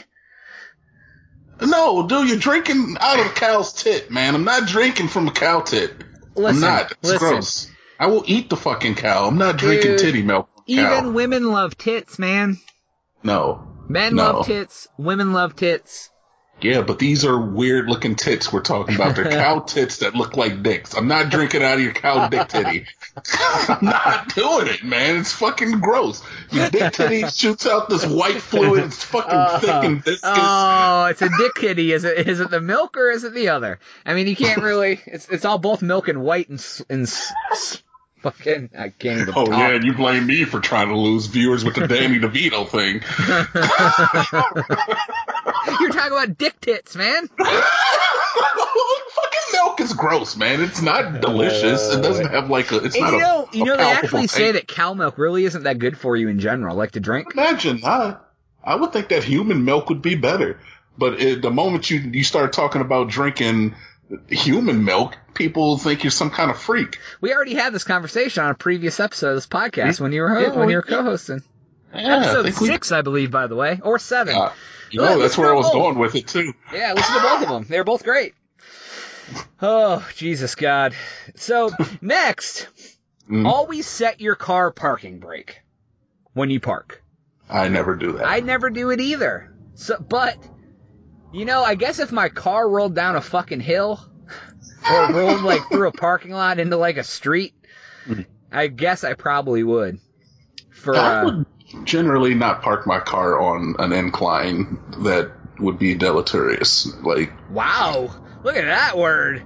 No, dude, you're drinking out of a cow's tit, man. I'm not drinking from a cow tit.
Listen,
I'm not. It's
listen.
gross. I will eat the fucking cow. I'm not drinking
Dude,
titty milk from a cow.
Even women love tits, man.
No.
Men
no.
love tits. Women love tits.
Yeah, but these are weird looking tits we're talking about. They're cow tits that look like dicks. I'm not drinking out of your cow dick titty. I'm not doing it, man. It's fucking gross. Your dick titty shoots out this white fluid. It's fucking
Oh,
thick and viscous.
oh, it's a dick kitty. Is it? Is it the milk or is it the other? I mean, you can't really. It's it's all both milk and white and s- and s- s- fucking. I can't even.
Oh
talk.
yeah, and you blame me for trying to lose viewers with the Danny DeVito thing.
You're talking about dick tits, man.
Fucking milk is gross, man. It's not delicious. It doesn't have like a. It's
And
not
you know,
a,
you
a
know, they
palpable
actually say
taste.
that cow milk really isn't that good for you in general, like to drink.
Imagine, I, I would think that human milk would be better. But it, the moment you you start talking about drinking human milk, people think you're some kind of freak.
We already had this conversation on a previous episode of this podcast when you were ho-
Yeah,
when you were
yeah.
co-hosting.
Yeah, I
Episode
think we-
six, I believe, by the way, or seven.
Uh, you
Look,
know, that's
listen
where I
to
was
both.
going with it too.
Yeah, listen to both of them. They're both great. Oh, Jesus God. So, next,
Mm.
always set your car parking brake when you park.
I never do that.
I never do it either. So, but, you know, I guess if my car rolled down a fucking hill or rolled like through a parking lot into like a street,
Mm.
I guess I probably would. For
I
uh,
would generally not park my car on an incline that would be deleterious. Like,
wow, look at that word.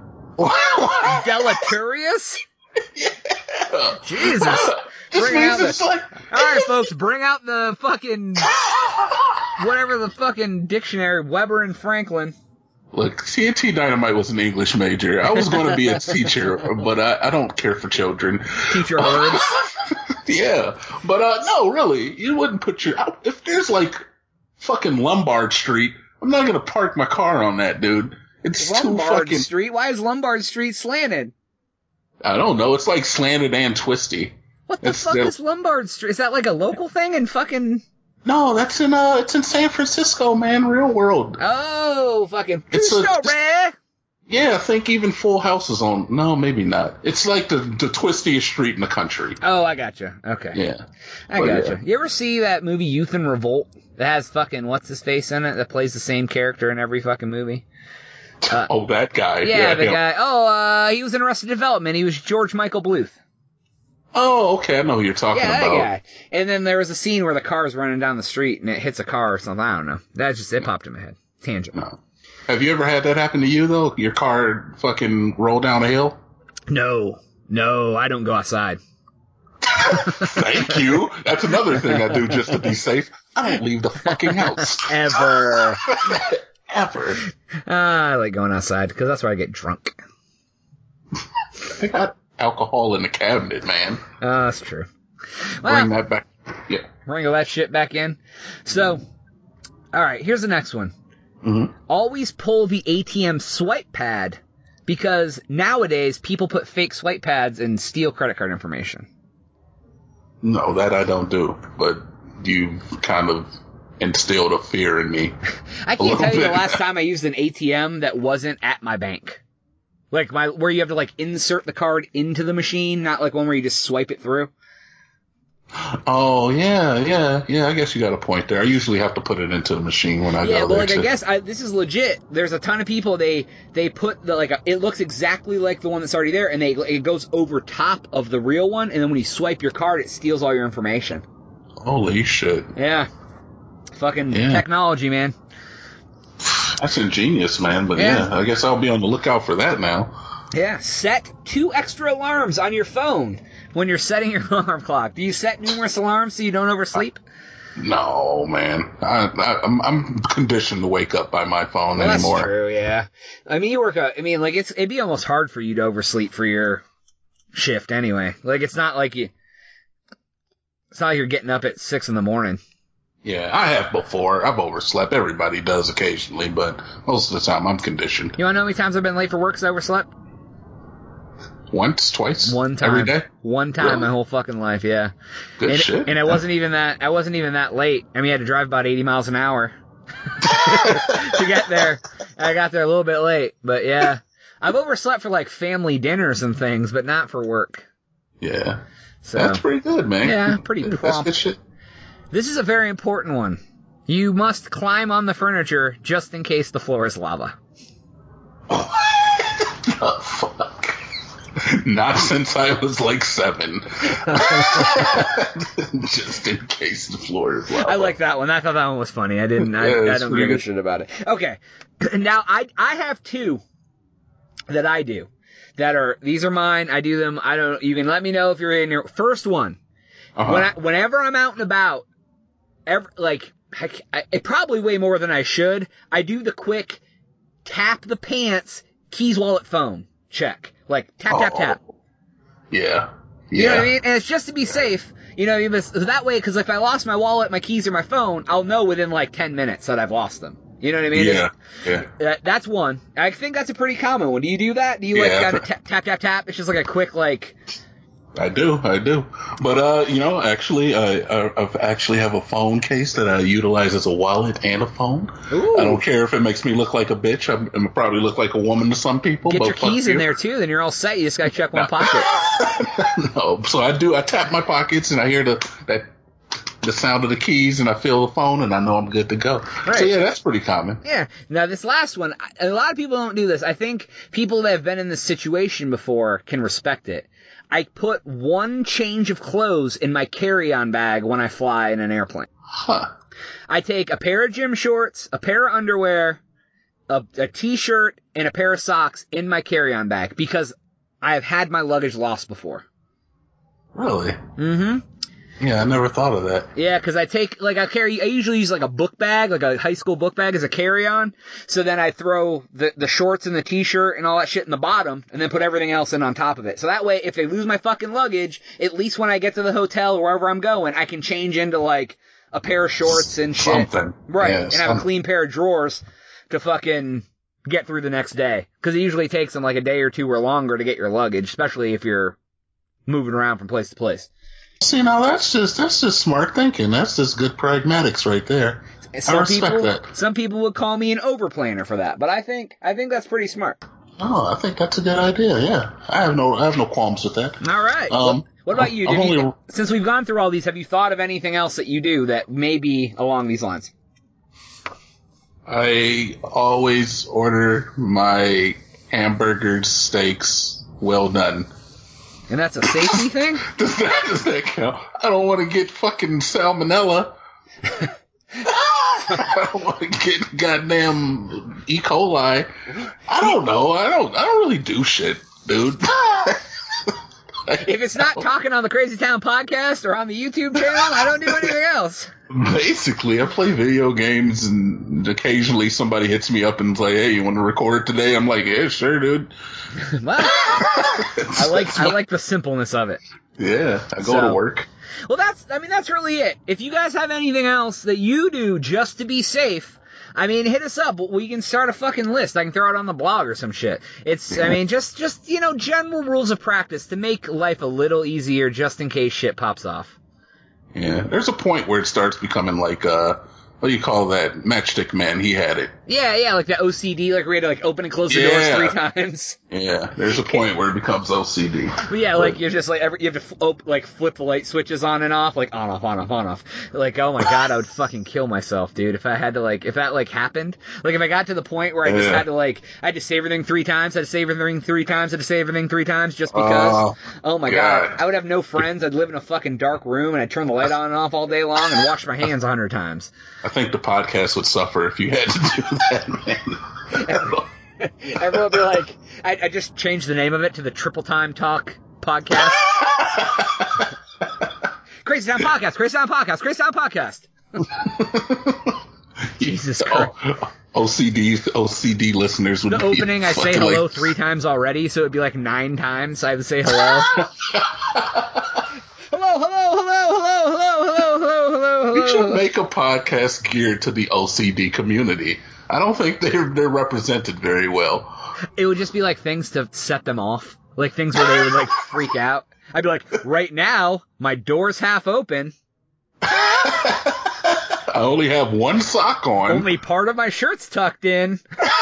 Deleterious?
yeah.
Jesus.
This
Bring
means
out the-
it's like.
All right, folks, bring out the fucking whatever the fucking dictionary, Weber and Franklin.
Look, T N T Dynamite was an English major. I was going to be a teacher, but I, I don't care for children.
Teacher words.
Yeah, but uh, no, really, you wouldn't put your if there's like fucking Lombard Street. I'm not gonna park my car on that, dude. It's too
Lombard
fucking.
Street? Why is Lombard Street slanted?
I don't know. It's like slanted and twisty.
What the
It's
fuck
the-
is Lombard Street? Is that like a local thing in fucking...
No, that's in uh, it's in San Francisco, man. Real world.
Oh, fucking... True
It's a-
story!
Yeah, I think even Full House is on. No, maybe not. It's like the the twistiest street in the country.
Oh, I gotcha. Okay.
Yeah.
I
But,
gotcha.
yeah.
You ever see that movie Youth in Revolt? That has fucking what's-his-face in it that plays the same character in every fucking movie? Uh,
Oh, that guy.
yeah, the
him.
guy. Oh, uh, he was in Arrested Development. He was George Michael Bluth.
Oh, okay. I know who you're talking
Yeah, that
about.
guy. And then there was a scene where the car's running down the street and it hits a car or something. I don't know. That just, it popped in my head. Tangent.
No. Have you ever had that happen to you, though? Your car fucking roll down a hill?
No. No, I don't go outside.
Thank you. That's another thing I do just to be safe. I don't leave the fucking house.
Ever.
Ever.
Uh, I like going outside because that's where I get drunk.
They got alcohol in the cabinet, man.
Uh, that's true. Well,
Bring that back. Yeah.
wrangle that shit back in. So, alright, here's the next one.
Mm-hmm.
Always pull the A T M swipe pad because nowadays people put fake swipe pads and steal credit card information.
No, that I don't do, but you kind of instilled a fear in me.
I can't tell you the last time I used an A T M that wasn't at my bank. Like my, where you have to like insert the card into the machine, not like one where you just swipe it through.
Oh, yeah, yeah, yeah, I guess you got a point there. I usually have to put it into the machine when I
Yeah,
go
well,
there.
like,
too.
I guess I, this is legit. There's a ton of people, they, they put the, like, a, it looks exactly like the one that's already there, and they, it goes over top of the real one, and then when you swipe your card, it steals all your information.
Holy shit.
Yeah. Fucking
Yeah.
technology, man.
That's ingenious, man, but
Yeah.
yeah, I guess I'll be on the lookout for that now.
Yeah, set two extra alarms on your phone when you're setting your alarm clock. Do you set numerous alarms so you don't oversleep?
No, man. I, I, I'm, I'm conditioned to wake up by my phone
Well,
anymore.
that's true, yeah. I mean, you work a, I mean, like, it's, it'd be almost hard for you to oversleep for your shift anyway. Like, it's not like you, it's not like you're getting up at six in the morning.
Yeah, I have before. I've overslept. Everybody does occasionally, but most of the time I'm conditioned.
You wanna know how many times I've been late for work because I overslept?
Once, twice,
One time.
every day.
One time
Really?
my whole fucking life, yeah.
Good
and,
shit.
and I wasn't even that, I wasn't even that late. I mean, I had to drive about eighty miles an hour to get there. I got there a little bit late, but yeah. I've overslept for like family dinners and things, but not for work.
Yeah,
So
that's pretty good, man.
Yeah, pretty
That's
prompt.
good shit.
this is a very important one. You must climb on the furniture just in case the floor is lava.
Oh, fuck. Not since I was like seven. Just in case the floor is lava.
I like that one. I thought that one was funny. I didn't. I,
Yeah,
I
it's
don't
pretty
give a
good.
shit about it. Okay. Now I I have two that I do that are these are mine. I do them. I don't. You can let me know if you're in your first one.
Uh-huh.
When I, whenever I'm out and about, ever like I, I, it probably way more than I should. I do the quick tap the pants, keys, wallet, phone check. Like tap tap
Oh.
tap.
Yeah.
You know what I
Yeah.
mean? And it's just to be safe. You know, because that way, because if I lost my wallet, my keys, or my phone, I'll know within like ten minutes that I've lost them. You know what I mean?
Yeah. Yeah.
It's- That, that's one. I think that's a pretty common one. Do you do that? Do you like
Yeah.
kind of tap, tap, tap, tap? It's just like a quick, like,
I do, I do. But, uh, you know, actually, I, I, I actually have a phone case that I utilize as a wallet and a phone.
ooh,
I don't care if it makes me look like a bitch. I'm, I'm probably look like a woman to some people.
get
but
your
fuck
keys in
you.
there too, then you're all set. You just gotta check one pocket.
No, so I do. I tap my pockets and I hear the that the sound of the keys and I feel the phone and I know I'm good to go.
Right.
So yeah, that's pretty common.
Yeah. Now this last one, I- a lot of people don't do this. I think people that have been in this situation before can respect it. I put one change of clothes in my carry-on bag when I fly in an airplane.
Huh?
I take a pair of gym shorts, a pair of underwear, a, a t-shirt, and a pair of socks in my carry-on bag because I have had my luggage lost before.
Really?
Mm-hmm.
Yeah, I never thought of that.
Yeah, because I take, like, I carry, I usually use, like, a book bag, like a high school book bag as a carry-on. So then I throw the, the shorts and the t-shirt and all that shit in the bottom, and then put everything else in on top of it. So that way, if they lose my fucking luggage, at least when I get to the hotel or wherever I'm going, I can change into, like, a pair of shorts and shit.
Something.
Right,
Yeah,
and have a
some-
clean pair of drawers to fucking get through the next day. Because it usually takes them, like, a day or two or longer to get your luggage, especially if you're moving around from place to place.
See, now that's just that's just smart thinking. That's just good pragmatics right there.
Some
I respect
people,
that.
Some people would call me an overplanner for that, but I think I think that's pretty smart.
Oh, I think that's a good idea. Yeah, I have no I have no qualms with that.
All right.
Um,
what, what about you?
I've
Did you-
only-
Since we've gone through all these, have you thought of anything else that you do that may be along these lines?
I always order my hamburgers, steaks, well done.
And that's a safety thing?
Does that, does that count? I don't want to get fucking salmonella. I don't want to get goddamn E. coli. I don't know. I don't. I don't really do shit, dude.
If it's not talking on the Crazy Town podcast or on the YouTube channel, I don't do anything else.
Basically, I play video games, and occasionally somebody hits me up and is like, "Hey, you want to record today?" I'm like, "Yeah, sure, dude."
Well, I like I like the simpleness of it.
Yeah, I go
So-
to work.
Well, that's, I mean, that's really it. If you guys have anything else that you do just to be safe, I mean, hit us up. We can start a fucking list. I can throw it on the blog or some shit. It's, I mean, just, just, you know, general rules of practice to make life a little easier just in case shit pops off.
Yeah, there's a point where it starts becoming like, uh, what do you call that? Matchstick Man, he had it.
Yeah, yeah, like the O C D, like we had to like open and close the
Yeah.
doors three times.
Yeah, there's a point where it becomes O C D.
But yeah, like you're just like every, you have to fl- op- like flip the light switches on and off, like on off on off on off. Like, oh my god, I would fucking kill myself, dude, if I had to like if that like happened. Like if I got to the point where I just
Yeah.
had to like I had to save everything three times, I had to save everything three times, I had to save everything three times just because.
Oh,
oh my god.
God.
I would have no friends. I'd live in a fucking dark room and I'd turn the light on and off all day long and wash my hands a hundred times.
I think the podcast would suffer if you had to do that, man.
Everyone would be like, I, I just changed the name of it to the Triple Time Talk Podcast. Crazy Town Podcast, Crazy Town Podcast, Crazy Town Podcast. Jesus Christ.
Oh, O C D, O C D listeners would
The
be
opening, I say
fucking
hello
like,
three times already, so it'd be like nine times I have to say hello. hello, hello, hello, hello, hello, hello, hello, hello,
We should
hello.
make a podcast geared to the O C D community. I don't think they're they're represented very well.
It would just be like things to set them off. Like things where they would like freak out. I'd be like, right now, my door's half open.
I only have one sock on.
Only part of my shirt's tucked in.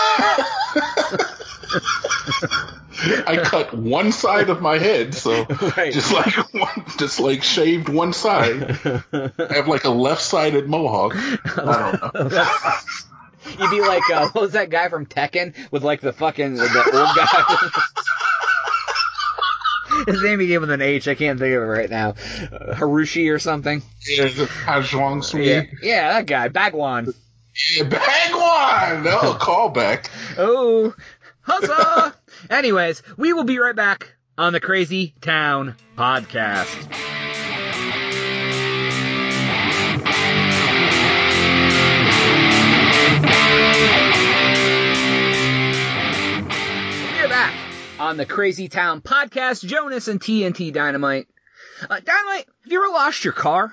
I cut one side of my head, so
Right.
just like one, just like shaved one side. I have like a left-sided mohawk. I don't know.
You'd be like, uh, what was that guy from Tekken with like the fucking the old guy? His name began with an H. I can't think of it right now. Uh, Harushi or something.
Yeah, Hajong Sui.
Yeah, yeah, that guy, Bagwan.
Yeah, Bagwan! Oh, callback.
Oh, huzzah! Anyways, we will be right back on the Crazy Town Podcast. We're back on the Crazy Town Podcast. Jonas and T N T Dynamite. Uh, Dynamite, have you ever lost your car?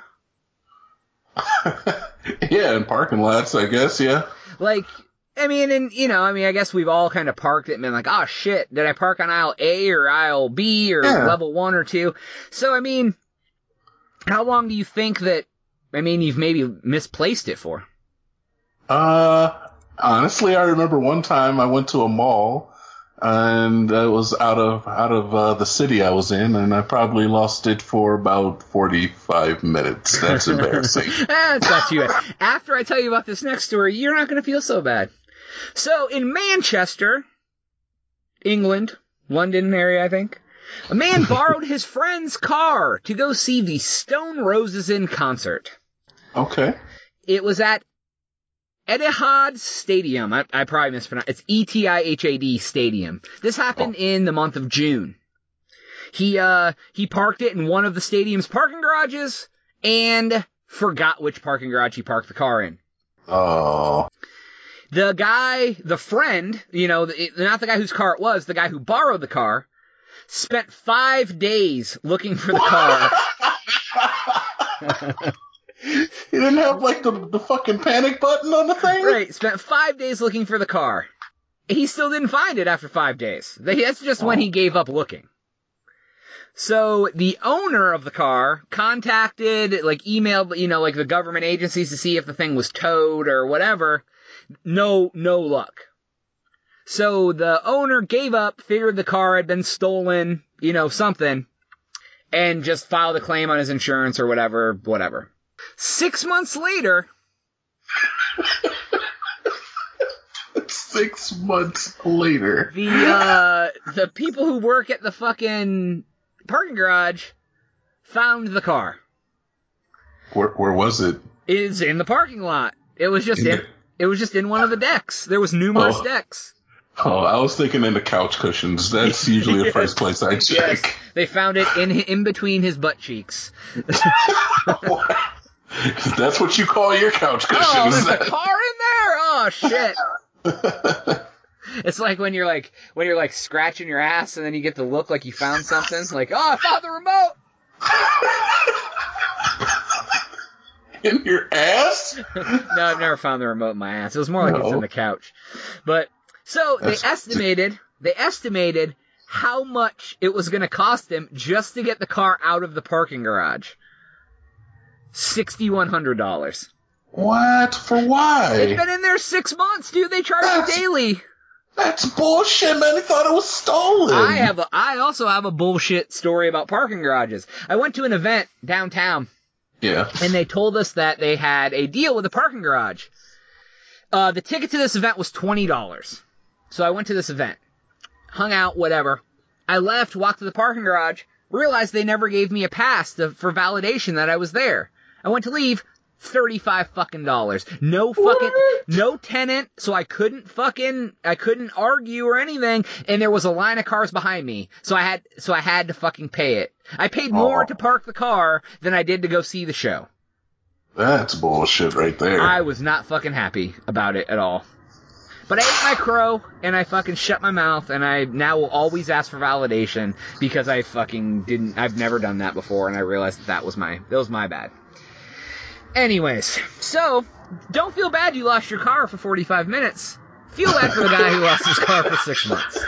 Yeah, in parking lots, I guess, yeah.
Like, I mean, and, you know, I mean, I guess we've all kind of parked it and been like, oh, shit, did I park on aisle A or aisle B or
Yeah.
level one or two? So, I mean, how long do you think that, I mean, you've maybe misplaced it for?
Uh, honestly, I remember one time I went to a mall, and it was out of out of uh, the city I was in, and I probably lost it for about forty-five minutes. That's embarrassing.
That's not too bad. After I tell you about this next story, you're not going to feel so bad. So, in Manchester, England, London area, I think, a man borrowed his friend's car to go see the Stone Roses in concert.
Okay.
It was at Etihad Stadium. I, I probably mispronounced. It's E T I H A D Stadium. This happened
Oh.
in the month of June. He, uh, he parked it in one of the stadium's parking garages and forgot which parking garage he parked the car in.
Oh.
The guy, the friend, you know, the, not the guy whose car it was, the guy who borrowed the car, spent five days looking for the car.
He didn't have like the the fucking panic button on the thing.
Right, spent five days looking for the car. He still didn't find it after five days. That's just when he gave up looking. So the owner of the car contacted, like emailed, you know, like the government agencies to see if the thing was towed or whatever. No, no luck. So the owner gave up, figured the car had been stolen, you know, something, and just filed a claim on his insurance or whatever, whatever. Six months later,
Six months later.
the uh, the people who work at the fucking parking garage found the car.
Where where was it?
It's in the parking lot. It was just in. It was just in one of the decks. There was numerous
Oh.
decks.
Oh, I was thinking in the couch cushions. That's usually the
Yes.
first place I
Yes,
check.
they found it in in between his butt cheeks.
That's what you call your couch
Oh,
cushions.
there's a car in there. Oh shit. It's like when you're like when you're like scratching your ass and then you get to look like you found something. Like, oh, I found the remote.
In your ass?
No, I've never found the remote in my ass. It was more like it's
No.
in the couch. But so
That's-
they estimated they estimated how much it was going to cost them just to get the car out of the parking garage. sixty-one hundred dollars.
What? For why?
It's been in there six months, dude. They charge
That's-
you daily.
That's bullshit, man. They thought it was stolen.
I have a, I also have a bullshit story about parking garages. I went to an event downtown,
Yeah.
and they told us that they had a deal with a parking garage. Uh, the ticket to this event was twenty dollars. So I went to this event, hung out, whatever. I left, walked to the parking garage, realized they never gave me a pass to, for validation that I was there. I went to leave, thirty-five fucking dollars. No fucking,
What?
no tenant, so I couldn't fucking, I couldn't argue or anything, and there was a line of cars behind me, so I had, so I had to fucking pay it. I paid more
Oh.
to park the car than I did to go see the show.
That's bullshit right there.
I was not fucking happy about it at all. But I ate my crow, and I fucking shut my mouth, and I now will always ask for validation, because I fucking didn't, I've never done that before, and I realized that that was my, that was my bad. Anyways, so, don't feel bad you lost your car for forty-five minutes. Feel bad for the guy who lost his car for six months.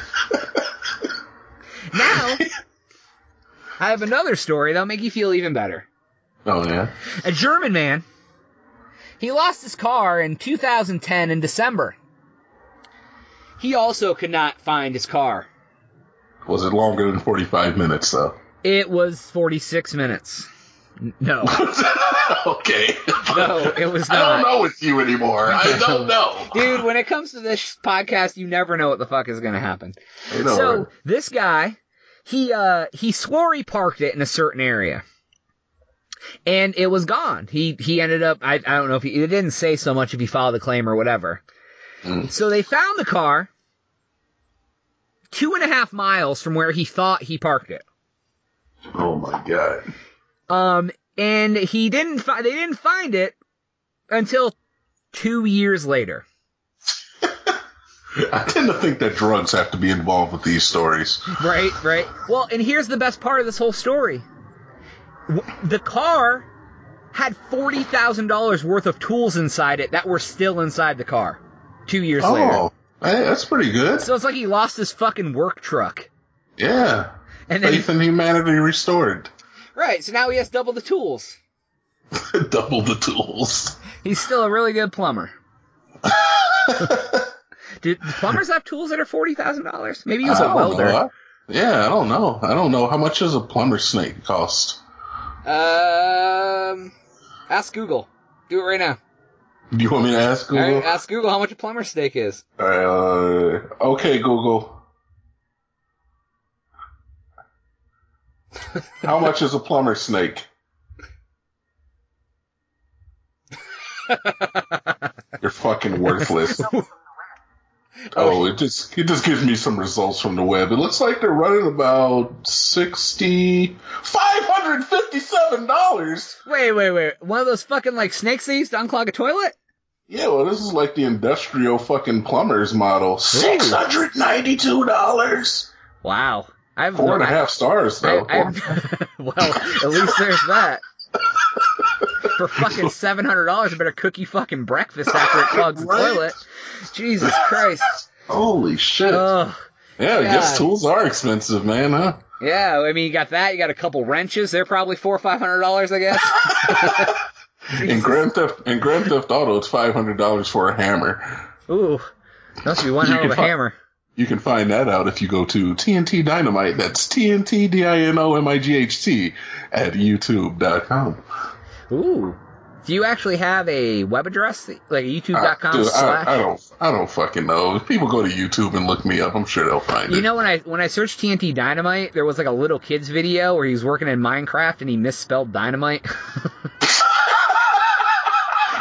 Now, I have another story that'll make you feel even better.
Oh, yeah?
A German man, he lost his car in two thousand ten in December. He also could not find his car.
Was it longer than forty-five minutes, though?
It was forty-six minutes. N- No.
Okay.
No, it was
I
not.
don't know with you anymore. I don't know.
Dude, when it comes to this podcast, you never know what the fuck is going to happen.
I know,
So,
right?
this guy, he, uh, he swore he parked it in a certain area. And it was gone. He, he ended up, I, I don't know if he, it didn't say so much if he filed a claim or whatever.
Mm.
So they found the car two and a half miles from where he thought he parked it.
Oh, my God.
Um, and he didn't fi- they didn't find it until two years later.
I tend to think that drugs have to be involved with these stories.
Right, right. Well, and here's the best part of this whole story. W- The car had forty thousand dollars worth of tools inside it that were still inside the car two years later.
Oh, hey, that's pretty good.
So it's like he lost his fucking work truck.
Yeah.
And then,
Faith in humanity restored.
right, so now he has double the tools.
Double the tools.
He's still a really good plumber. Do, do plumbers have tools that are forty thousand dollars? Maybe he was
I
a
don't
welder.
know. I- yeah, I don't know. I don't know. How much does a plumber snake cost?
Um, ask Google. Do it right now.
Do you want me to ask Google?
All right, ask Google how much a plumber steak is.
All right, uh, okay, Google. How much is a plumber snake? You're fucking worthless. Oh, it just it just gives me some results from the web. It looks like they're running about sixty, five hundred fifty-seven dollars.
Wait, wait, wait. One of those fucking like snakes they used to unclog a toilet?
Yeah, well, this is like the industrial fucking plumbers model. Six hundred ninety-two dollars.
Wow. I've
Four and a half stars, though.
I, I've, well, at least there's that. For fucking seven hundred dollars, I better cook you fucking breakfast after it clogs the
Right?
toilet. Jesus Christ.
Holy shit.
Oh,
yeah, I guess
God.
tools are expensive, man, huh?
yeah. I mean, you got that. You got a couple wrenches. They're probably four or five hundred dollars, I guess.
In Grand Theft in Grand Theft Auto, it's five hundred dollars for a hammer.
Ooh, that must be one
You
hell of
can
a
fi-
hammer.
You can find that out if you go to T N T Dynamite. That's T N T D I N O M I G H T at YouTube dot com.
Ooh. Do you actually have a web address, like a YouTube dot
I,
com
dude,
slash?
I, I don't I don't fucking know. If people go to YouTube and look me up, I'm sure they'll find
You
it.
know, when I when I searched T N T Dynamite, there was like a little kid's video where he was working in Minecraft and he misspelled dynamite.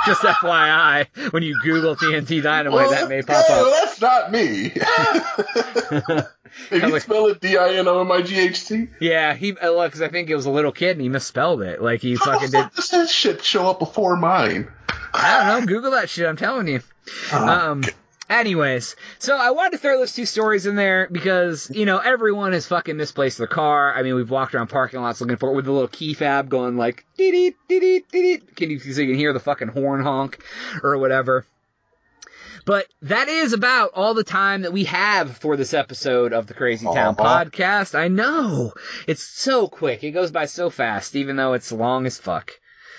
Just F Y I, when you Google T N T Dynamite,
well,
that may pop
yeah,
up.
well, that's not me. Did you
like,
spell it D I N O M I G H T?
Yeah, he because I think it was a little kid and he misspelled it. Like he
How
fucking
the
did.
fuck does this shit show up before mine?
I don't know. Google that shit. I'm telling you. Um. Anyways, so I wanted to throw those two stories in there because, you know, everyone has fucking misplaced their car. I mean, we've walked around parking lots looking for it with the little key fob going like, dee dee dee dee dee. Can you, so you can hear the fucking horn honk or whatever. But that is about all the time that we have for this episode of the Crazy Town
uh-huh.
podcast. I know. It's so quick. It goes by so fast, even though it's long as fuck.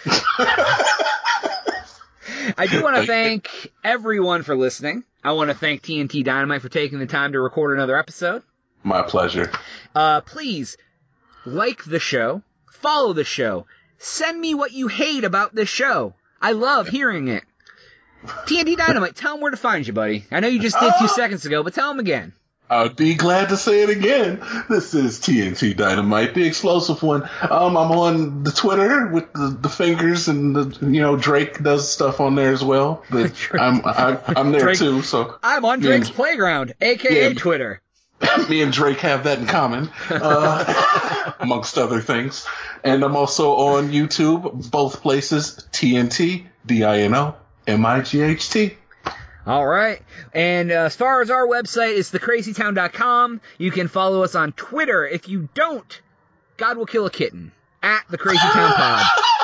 I do want to thank everyone for listening. I want to thank T N T Dynamite for taking the time to record another episode.
My pleasure.
Uh, please like the show, follow the show, send me what you hate about this show. I love hearing it. T N T Dynamite, tell them where to find you, buddy. I know you just did two uh, seconds ago, but tell them again.
I'd be glad to say it again. This is T N T Dynamite, the explosive one. Um, I'm on the Twitter with the, the fingers, and the, you know, Drake does stuff on there as well. But I'm I'm, I'm there
Drake,
too. So
I'm on Drake's and, Playground, aka
yeah,
Twitter.
Me and Drake have that in common, uh, amongst other things. And I'm also on YouTube, both places. T N T D I N O M I G H T.
All right. And uh, as far as our website, it's the crazy town dot com. You can follow us on Twitter. If you don't, God will kill a kitten. At the Crazy Town Pod.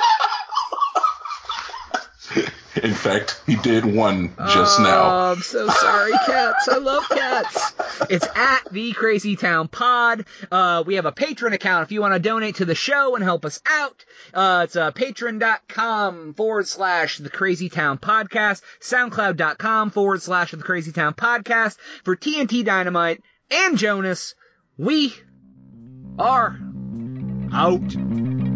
In fact, he did one just
oh,
now.
I'm so sorry, cats. I love cats. It's at the Crazy Town Pod. Uh, we have a Patreon account if you want to donate to the show and help us out. Uh, it's uh, patreon.com forward slash the Crazy Town Podcast, soundcloud.com forward slash the Crazy Town Podcast. For T N T Dynamite and Jonas, we are out.